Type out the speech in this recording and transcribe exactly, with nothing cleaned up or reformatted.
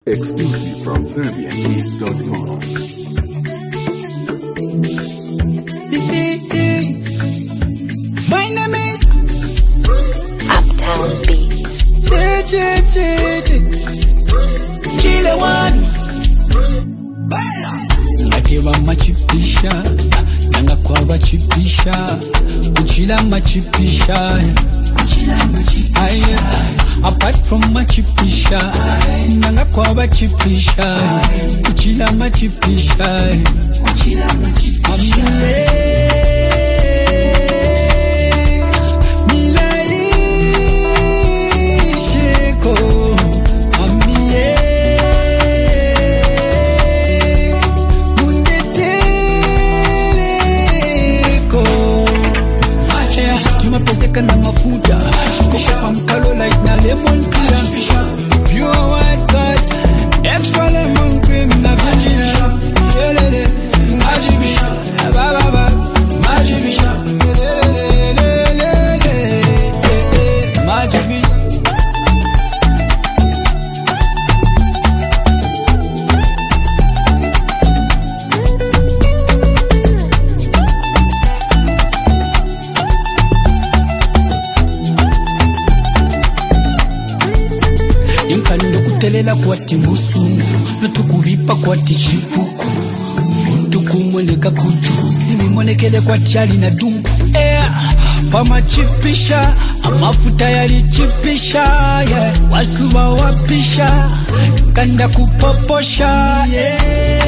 Exclusive from Serbian Beats dot com. My name is Uptown Beats. J J J J Chile one Ngativa machipisha Nanga kwa wachipisha Kuchila machipisha Kuchila machipisha Apart from machipisha Nanga kwa wachipisha Kuchila machipisha Kuchila machipisha na mafuta Kukopa mkalo like na lemon cream Pure white God Extra lemon cream na vanilla Yelele Majibi Baba baba Majibi Yelele Majibi Inkani kutelela kwa timusungu Nutukuvipa kwa tichipuku Muntu kumweleka kutu Nimimwonekele kwa tiali na dungu Yeah, pamachipisha Amafuta yalichipisha Yeah, wasuwa wapisha Kanda kupoposha Yeah